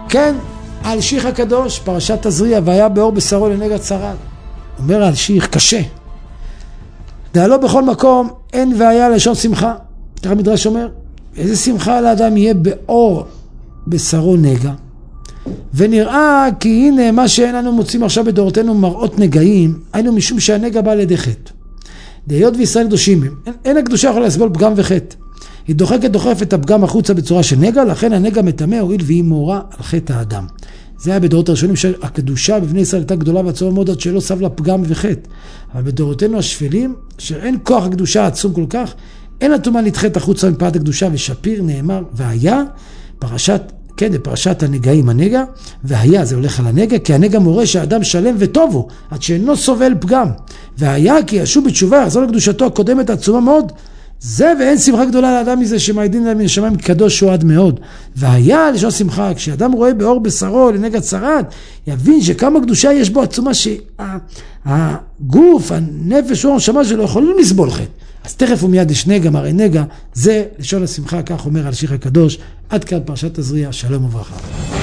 כן, האלשיך הקדוש, פרשת תזריע, והיה באור בשרו לנגע צרת. אומר האלשיך, קשה. דעלו בכל מקום, אין והיה לשון שמחה. ככה המדרש אומר, איזה שמחה לאדם יהיה באור בשרו נגע. ונראה כי הנה מה שאין לנו מוצאים עכשיו בדורתנו מראות נגעים, היינו משום שהנגע בא לידי חטא. דהיות וישראל קדושים הם, אין הקדושה יכולה לסבול פגם וחטא. היא דוחפת את הפגם החוצה בצורה של נגע, לכן הנגע מטמא הועיל והיא מורה על חטא האדם. זה היה בדורות הראשונים שהקדושה בבני ישראל הייתה גדולה ועצומה מאוד עד שלא סב לה פגם וחטא. אבל בדורותינו השפלים, שאין כוח הקדושה עצום כל כך, אין הטומאה נדחית החוצה מפאת הקדושה, ושפיר נאמר והיה פרשת הנגעים הנגע, והיה זה הולך על הנגע, כי הנגע מורה שהאדם שלם וטוב הוא, עד שאינו סובל פגם. והיה כי ישוב בתשובה, יחזור לקדושתו הקודמת עצומה מאוד, זה ואין שמחה גדולה לאדם מזה שמעידין להם מן השמיים קדוש הוא עד מאוד. והיה לשון שמחה, כשאדם רואה באור בשרו לנגע צרת, יבין שכמה קדושה יש בו עצומה שהגוף, הנפש או הנשמה שלו יכולים לסבול חטא. אז תכף ומיד יש נגע, מראה נגע, זה לשון השמחה, כך אומר האלשיך הקדוש. עד כאן פרשת תזריע, שלום וברכה.